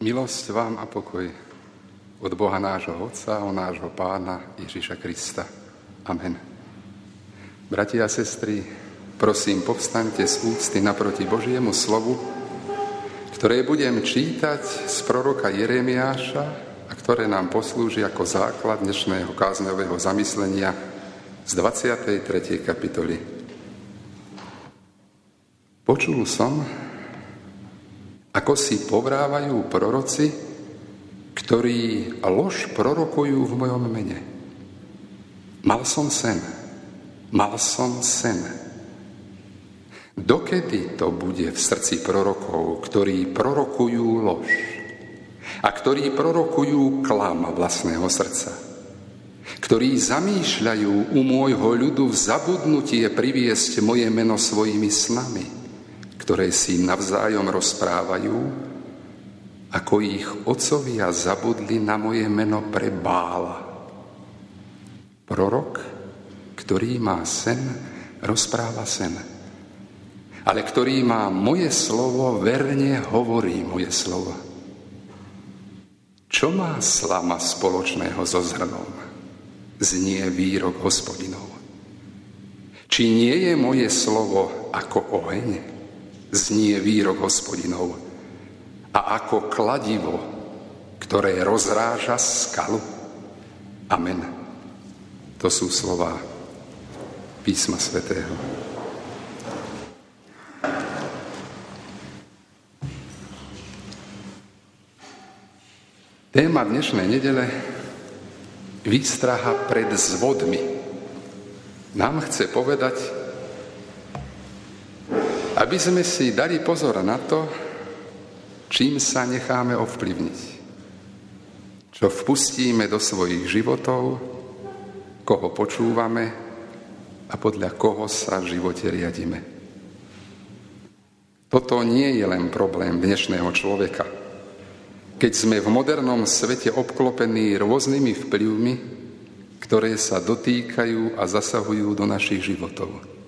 Milosť vám a pokoj od Boha nášho Otca, od nášho Pána Ježiša Krista. Amen. Bratia a sestry, prosím, povstaňte z úcty naproti Božiemu slovu, ktoré budem čítať z proroka Jeremiáša a ktoré nám poslúži ako základ dnešného kázňového zamyslenia z 23. kapitoly. Počul som, ako si povrávajú proroci, ktorí lož prorokujú v mojom mene. Mal som sen. Dokedy to bude v srdci prorokov, ktorí prorokujú lož a ktorí prorokujú klam vlastného srdca, ktorí zamýšľajú u môjho ľudu v zabudnutie priviesť moje meno svojimi snami, ktoré si navzájom rozprávajú, ako ich otcovia zabudli na moje meno pre Bála. Prorok, ktorý má sen, rozpráva sen. Ale ktorý má moje slovo, verne hovorí moje slovo. Čo má slama spoločného so zrnom? Znie výrok Hospodinov. Či nie je moje slovo ako oheň? Znie výrok Hospodinov. A ako kladivo, ktoré rozráža skalu. Amen. To sú slová Písma svätého. Téma dnešnej nedele výstraha pred zvodmi nám chce povedať, aby sme si dali pozor na to, čím sa necháme ovplyvniť, čo vpustíme do svojich životov, koho počúvame a podľa koho sa v živote riadime. Toto nie je len problém dnešného človeka, keď sme v modernom svete obklopení rôznymi vplyvmi, ktoré sa dotýkajú a zasahujú do našich životov.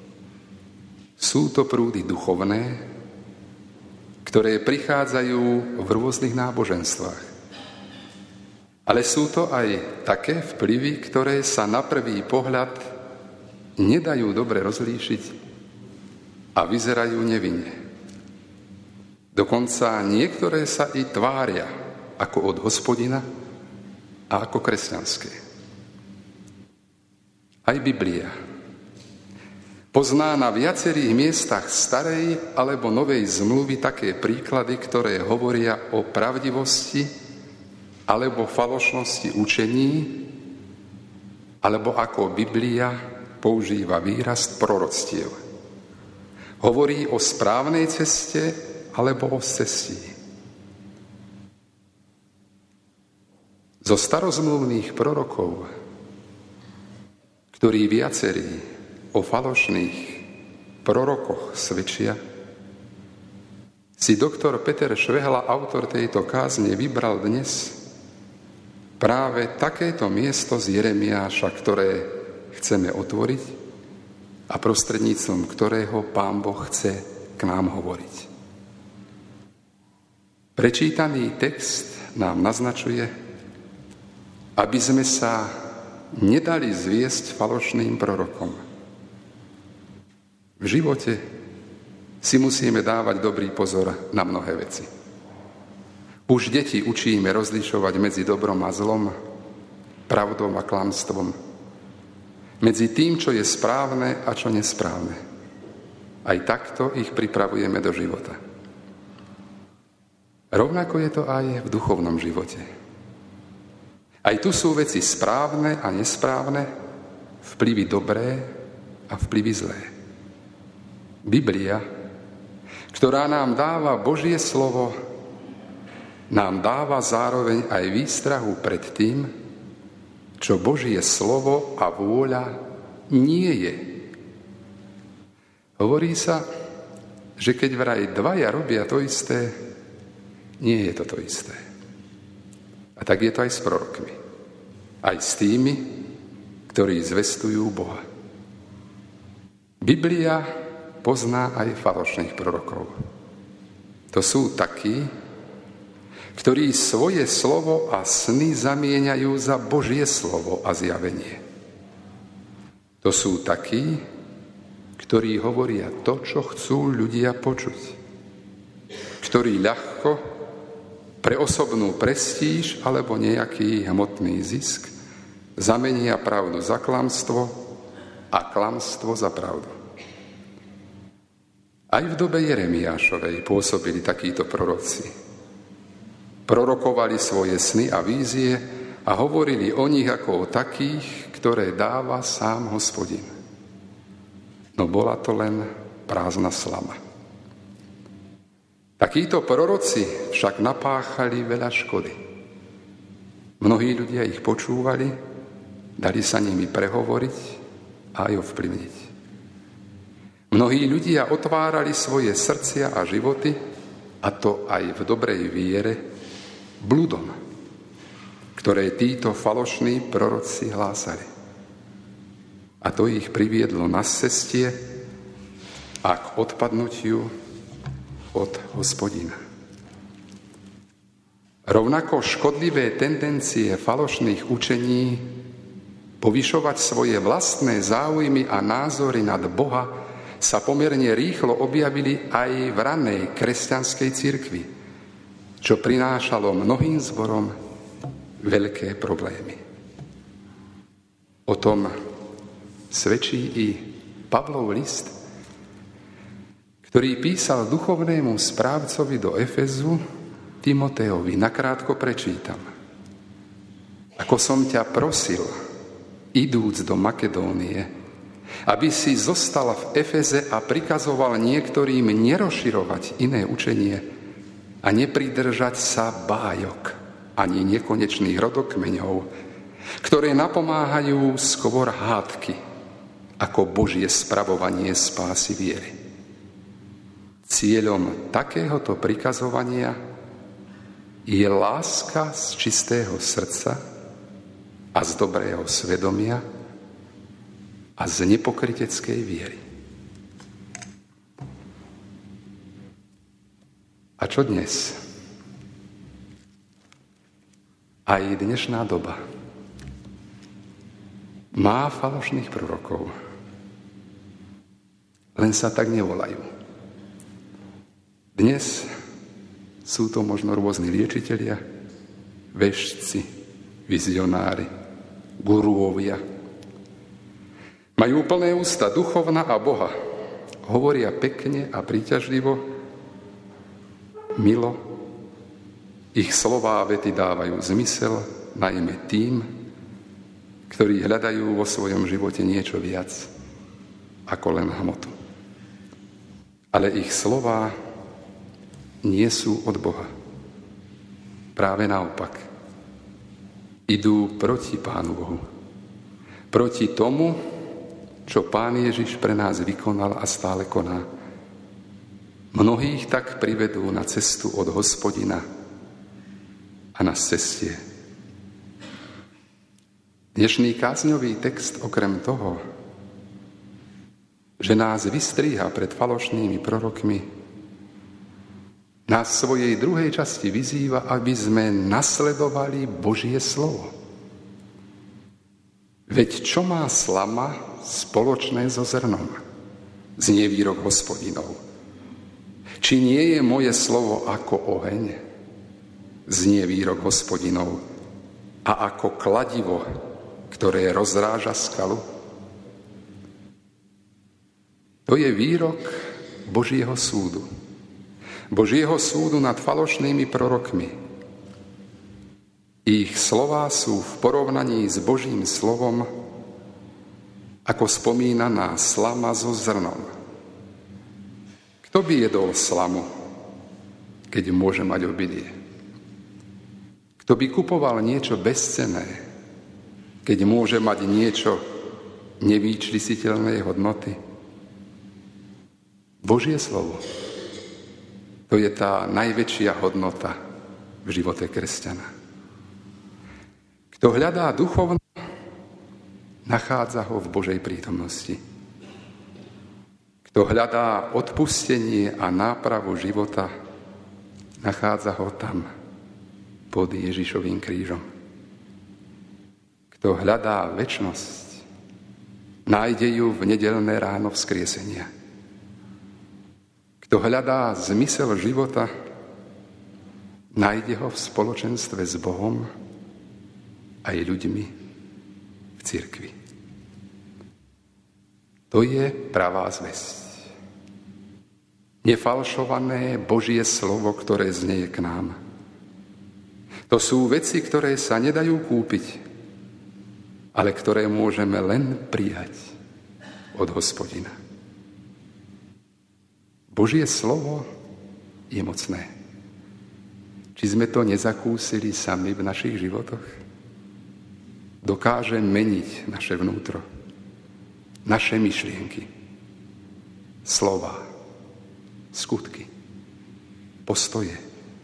Sú to prúdy duchovné, ktoré prichádzajú v rôznych náboženstvách. Ale sú to aj také vplyvy, ktoré sa na prvý pohľad nedajú dobre rozlíšiť a vyzerajú nevinne. Dokonca niektoré sa i tvária ako od Hospodina a ako kresťanské. Aj Biblia pozná na viacerých miestach starej alebo novej zmluvy také príklady, ktoré hovoria o pravdivosti alebo falošnosti učení, alebo ako Biblia používa výraz proroctiev. Hovorí o správnej ceste alebo o scestí. Zo starozmluvných prorokov, ktorí viacerí o falošných prorokoch svedčia, si doktor Peter Švehla, autor tejto kázne, vybral dnes práve takéto miesto z Jeremiáša, ktoré chceme otvoriť a prostredníctvom ktorého Pán Boh chce k nám hovoriť. Prečítaný text nám naznačuje, aby sme sa nedali zviesť falošným prorokom. V živote si musíme dávať dobrý pozor na mnohé veci. Už deti učíme rozlišovať medzi dobrom a zlom, pravdou a klamstvom, medzi tým, čo je správne a čo nesprávne. Aj takto ich pripravujeme do života. Rovnako je to aj v duchovnom živote. Aj tu sú veci správne a nesprávne, vplyvy dobré a vplyvy zlé. Biblia, ktorá nám dáva Božie slovo, nám dáva zároveň aj výstrahu pred tým, čo Božie slovo a vôľa nie je. Hovorí sa, že keď vraj dvaja robia to isté, nie je to isté. A tak je to aj s prorokmi. Aj s tými, ktorí zvestujú Boha. Biblia pozná aj falošných prorokov. To sú takí, ktorí svoje slovo a sny zamieňajú za Božie slovo a zjavenie. To sú takí, ktorí hovoria to, čo chcú ľudia počuť, ktorí ľahko pre osobnú prestíž alebo nejaký hmotný zisk zamenia pravdu za klamstvo a klamstvo za pravdu. Aj v dobe Jeremiášovej pôsobili takíto proroci. Prorokovali svoje sny a vízie a hovorili o nich ako o takých, ktoré dáva sám Hospodin. No bola to len prázdna slama. Takíto proroci však napáchali veľa škody. Mnohí ľudia ich počúvali, dali sa nimi prehovoriť a aj ovplyvniť. Mnohí ľudia otvárali svoje srdcia a životy, a to aj v dobrej viere, bludom, ktoré títo falošní proroci hlásali. A to ich priviedlo na cestie a k odpadnutiu od Hospodina. Rovnako škodlivé tendencie falošných učení povyšovať svoje vlastné záujmy a názory nad Boha sa pomerne rýchlo objavili aj v ranej kresťanskej cirkvi, čo prinášalo mnohým zborom veľké problémy. O tom svedčí i Pavlov list, ktorý písal duchovnému správcovi do Efezu, Timotejovi. Nakrátko prečítam. Ako som ťa prosil, idúc do Makedónie, aby si zostal v Efeze a prikazoval niektorým nerozširovať iné učenie a nepridržať sa bájok ani nekonečných rodokmeňov, ktoré napomáhajú skôr hádky ako Božie spravovanie spásy viery. Cieľom takéhoto prikazovania je láska z čistého srdca a z dobrého svedomia a z nepokryteckej viery. A čo dnes? Aj dnešná doba má falošných prorokov, len sa tak nevolajú. Dnes sú to možno rôzni liečitelia, vešci, vizionári, guruovia. Majú plné ústa duchovna a Boha. Hovoria pekne a príťažlivo, milo. Ich slová a vety dávajú zmysel, najmä tým, ktorí hľadajú vo svojom živote niečo viac ako len hmotu. Ale ich slová nie sú od Boha. Práve naopak. Idú proti Pánu Bohu. Proti tomu, čo Pán Ježiš pre nás vykonal a stále koná. Mnohých tak privedú na cestu od Hospodina a na cestie. Dnešný kázňový text okrem toho, že nás vystríha pred falošnými prorokmi, nás v svojej druhej časti vyzýva, aby sme nasledovali Božie slovo. Veď čo má slama spoločné so zrnom? Znie výrok Hospodinov. Či nie je moje slovo ako oheň? Znie výrok Hospodinov. A ako kladivo, ktoré rozráža skalu? To je výrok Božieho súdu. Božieho súdu nad falošnými prorokmi. Ich slová sú v porovnaní s Božím slovom ako spomínaná slama so zrnom. Kto by jedol slamu, keď môže mať obilie? Kto by kupoval niečo bezcenné, keď môže mať niečo nevyčísliteľnej hodnoty? Božie slovo. To je tá najväčšia hodnota v živote kresťana. Kto hľadá duchovno, nachádza ho v Božej prítomnosti. Kto hľadá odpustenie a nápravu života, nachádza ho tam, pod Ježišovým krížom. Kto hľadá večnosť, nájde ju v nedeľné ráno vzkriesenia. Kto hľadá zmysel života, nájde ho v spoločenstve s Bohom aj ľuďmi v cirkvi. To je pravá zvesť. Nefalšované Božie slovo, ktoré znieje k nám. To sú veci, ktoré sa nedajú kúpiť, ale ktoré môžeme len prijať od Hospodina. Božie slovo je mocné. Či sme to nezakúsili sami v našich životoch? Dokáže meniť naše vnútro, naše myšlienky, slova, skutky, postoje.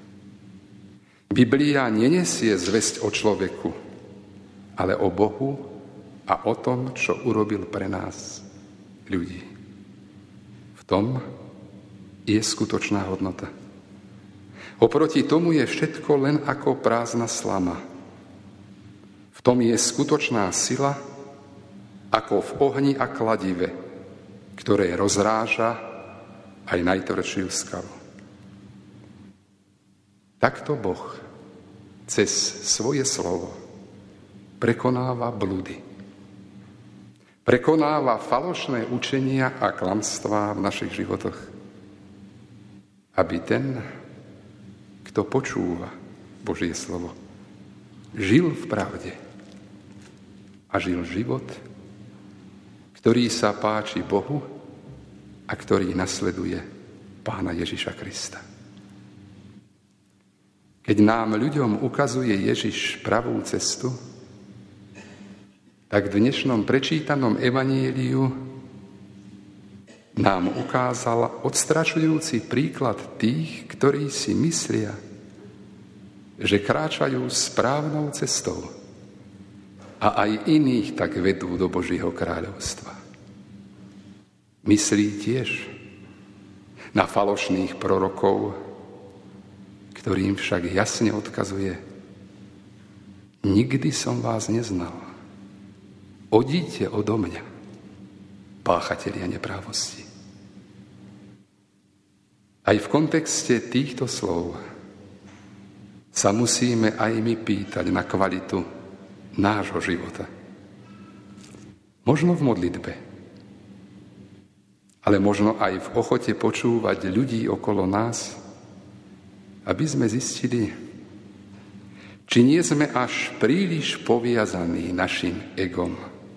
Biblia nenesie zvesť o človeku, ale o Bohu a o tom, čo urobil pre nás ľudí. V tom je skutočná hodnota. Oproti tomu je všetko len ako prázdna slama. V tom je skutočná sila, ako v ohni a kladive, ktoré rozráža aj najtvrdšiu skalu. Takto Boh cez svoje slovo prekonáva blúdy. Prekonáva falošné učenia a klamstvá v našich životoch. Aby ten, kto počúva Božie slovo, žil v pravde a žil život, ktorý sa páči Bohu a ktorý nasleduje Pána Ježiša Krista. Keď nám ľuďom ukazuje Ježiš pravú cestu, tak v dnešnom prečítanom evanjeliu nám ukázal odstrašujúci príklad tých, ktorí si myslia, že kráčajú správnou cestou a aj iných tak vedú do Božieho kráľovstva. Myslí tiež na falošných prorokov, ktorým však jasne odkazuje: nikdy som vás neznal. Odíďte odo mňa, páchatelia neprávosti. Aj v kontexte týchto slov sa musíme aj my pýtať na kvalitu nášho života. Možno v modlitbe, ale možno aj v ochote počúvať ľudí okolo nás, aby sme zistili, či nie sme až príliš poviazaní našim egom.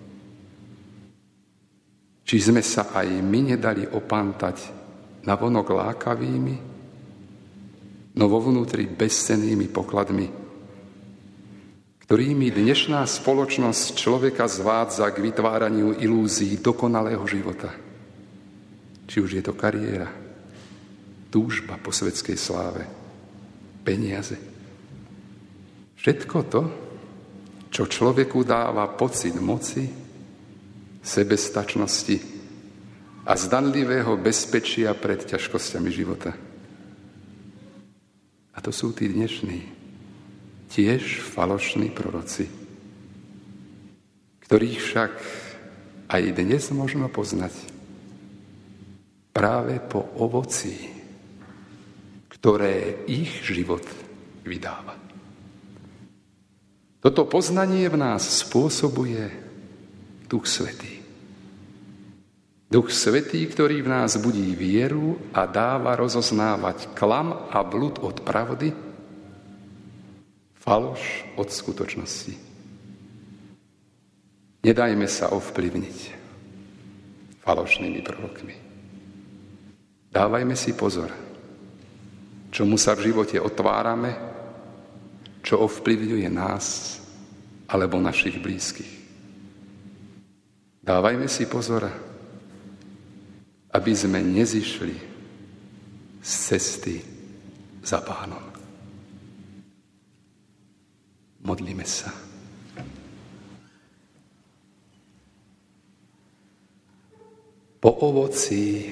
Či sme sa aj my nedali opantať navonok lákavými, no vo vnútri bezcennými pokladmi, ktorými dnešná spoločnosť človeka zvádza k vytváraniu ilúzií dokonalého života. Či už je to kariéra, túžba po svetskej sláve, peniaze. Všetko to, čo človeku dáva pocit moci, sebestačnosti a zdanlivého bezpečia pred ťažkosťami života. A to sú tí dnešní, tiež falošní proroci, ktorých však aj dnes možno poznať práve po ovocí, ktoré ich život vydáva. Toto poznanie v nás spôsobuje Duch Svätý. Duch Svätý, ktorý v nás budí vieru a dáva rozoznávať klam a blud od pravdy, faloš od skutočnosti. Nedajme sa ovplyvniť falošnými prorokmi. Dávajme si pozor, čomu sa v živote otvárame, čo ovplyvňuje nás alebo našich blízkych. Dávajme si pozor, aby sme nezišli z cesty za Pánom. Modlíme sa. Po ovocí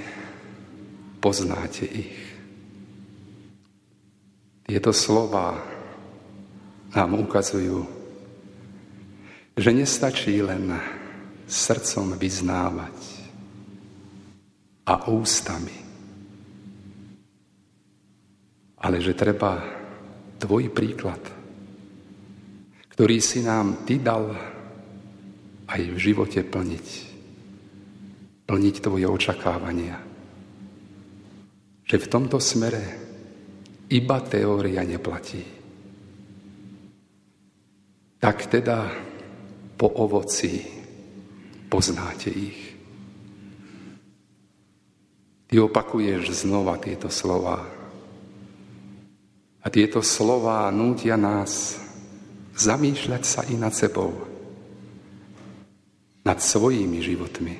poznáte ich. Tieto slová nám ukazujú, že nestačí len srdcom vyznávať a ústami, ale že treba tvoj príklad, ktorý si nám ty dal aj v živote plniť tvoje očakávania. Že v tomto smere iba teória neplatí. Tak teda po ovoci poznáte ich. Ty opakuješ znova tieto slová. A tieto slová nútia nás zamýšľať sa i nad sebou, nad svojimi životmi.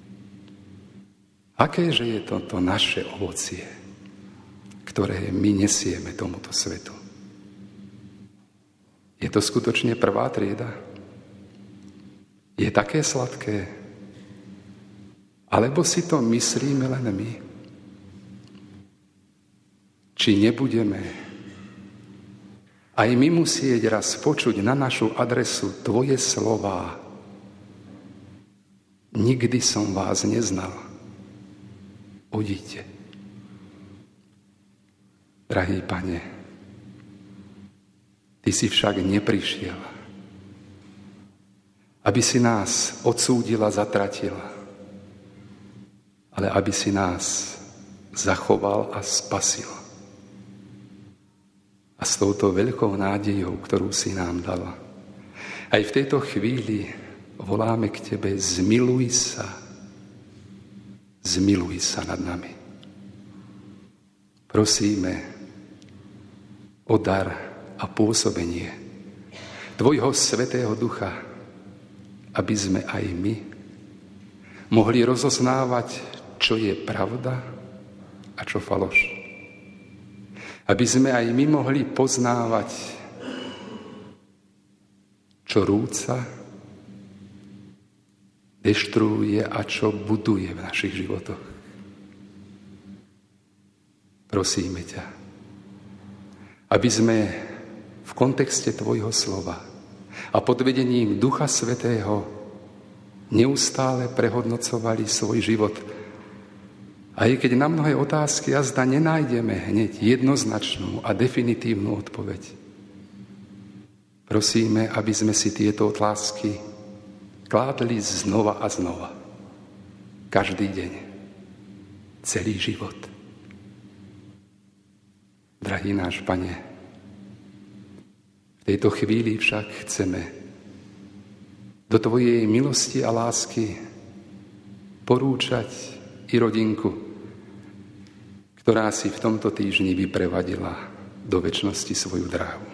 Akéže je toto naše ovocie, ktoré my nesieme tomuto svetu? Je to skutočne prvá trieda? Je také sladké? Alebo si to myslíme len my? Či nebudeme aj my musieť raz počuť na našu adresu tvoje slová? Nikdy som vás neznal. Uvidíte. Drahý Pane, ty si však neprišiel, aby si nás odsúdil a zatratil, ale aby si nás zachoval a spasil. A s touto veľkou nádejou, ktorú si nám dala, aj v tejto chvíli voláme k tebe: zmiluj sa nad nami. Prosíme o dar a pôsobenie tvojho Svätého Ducha, aby sme aj my mohli rozoznávať, čo je pravda a čo faloš. Aby sme aj my mohli poznávať, čo rúca, deštruuje a čo buduje v našich životoch. Prosíme ťa, aby sme v kontexte tvojho slova a pod vedením Ducha Svätého neustále prehodnocovali svoj život. Aj keď na mnohé otázky azda nenájdeme hneď jednoznačnú a definitívnu odpoveď. Prosíme, aby sme si tieto otázky kládli znova a znova. Každý deň. Celý život. Drahý náš Pane, v tejto chvíli však chceme do tvojej milosti a lásky porúčať i rodinku, ktorá si v tomto týždni vyprevadila do večnosti svoju dráhu.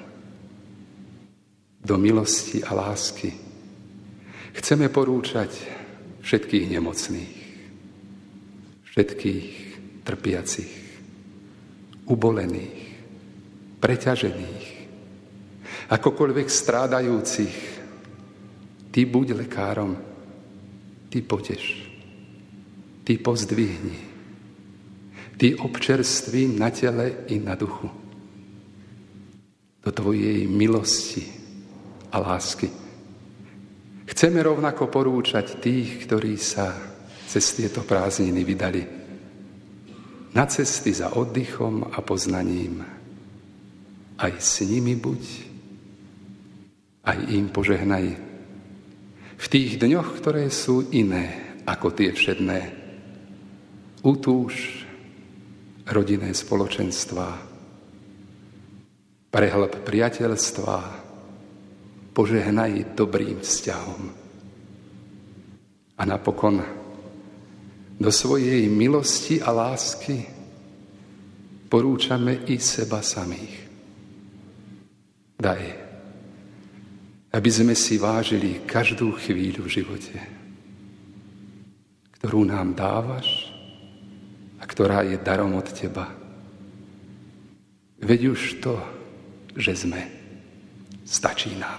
Do milosti a lásky chceme porúčať všetkých nemocných, všetkých trpiacich, ubolených, preťažených, akokoľvek strádajúcich. Ty buď lekárom, ty poteš, ty pozdvihni, ty občerství na tele i na duchu. Do tvojej milosti a lásky chceme rovnako porúčať tých, ktorí sa cez tieto prázdniny vydali na cesty za oddychom a poznaním. Aj s nimi buď, aj im požehnaj. V tých dňoch, ktoré sú iné ako tie všedné, utúž rodinné spoločenstvá, prehlb priateľstva, požehnaj dobrým vzťahom. A napokon do svojej milosti a lásky porúčame i seba samých. Daj, aby sme si vážili každú chvíľu v živote, ktorú nám dávaš a ktorá je darom od teba. Veď už to, že sme, stačí nám.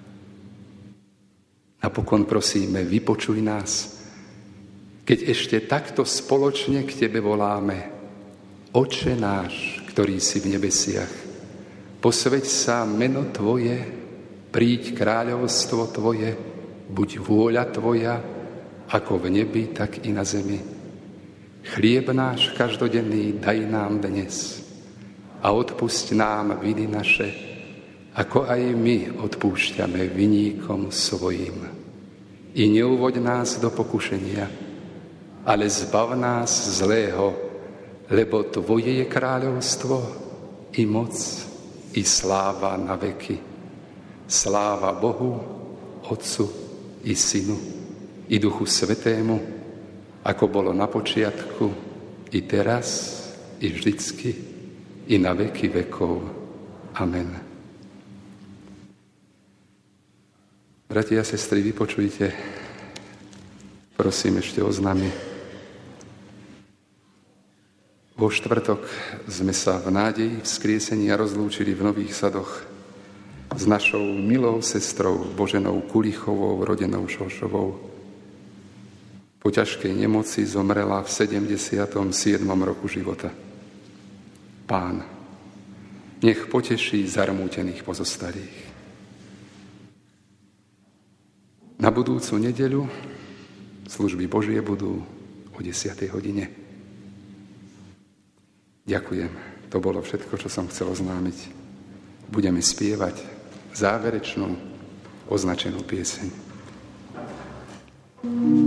Napokon prosíme, vypočuj nás, keď ešte takto spoločne k tebe voláme: Otče náš, ktorý si v nebesiach, Posväť sa meno Tvoje, príď kráľovstvo Tvoje, buď vôľa Tvoja, ako v nebi, tak i na zemi. Chlieb náš každodenný daj nám dnes a odpusť nám viny naše, ako aj my odpúšťame viníkom svojim. I neuvoď nás do pokušenia, ale zbav nás zlého, lebo Tvoje je kráľovstvo, i moc, i sláva na veky. Sláva Bohu, Otcu, i Synu, i Duchu Svätému, ako bolo na počiatku, i teraz, i vždycky, i na veky vekov. Amen. Bratia a sestry, vypočujte, prosím, ešte oznámy. Vo štvrtok sme sa v nádeji vzkriesenia rozlúčili v Nových Sadoch s našou milou sestrou Boženou Kulichovou, rodenou Šošovou. Po ťažkej nemoci zomrela v 77. roku života. Pán, nech poteší zarmútených pozostalých. Na budúcu nedeľu služby Božie budú o 10. hodine. Ďakujem. To bolo všetko, čo som chcel oznámiť. Budeme spievať záverečnú označenú pieseň.